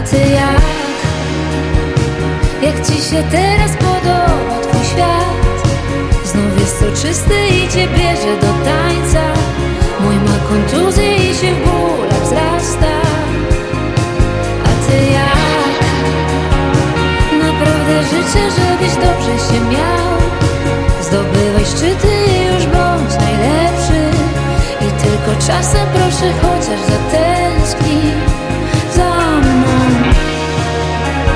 ty jak ci się teraz podoba twój świat? Znów jest soczysty i cię bierze do tańca. Mój ma kontuzję i się w bólach wzrasta. A ty jak? Naprawdę życzę, żebyś dobrze się miał. Zdobywaj szczyty i już bądź najlepszy. I tylko czasem proszę chociaż za te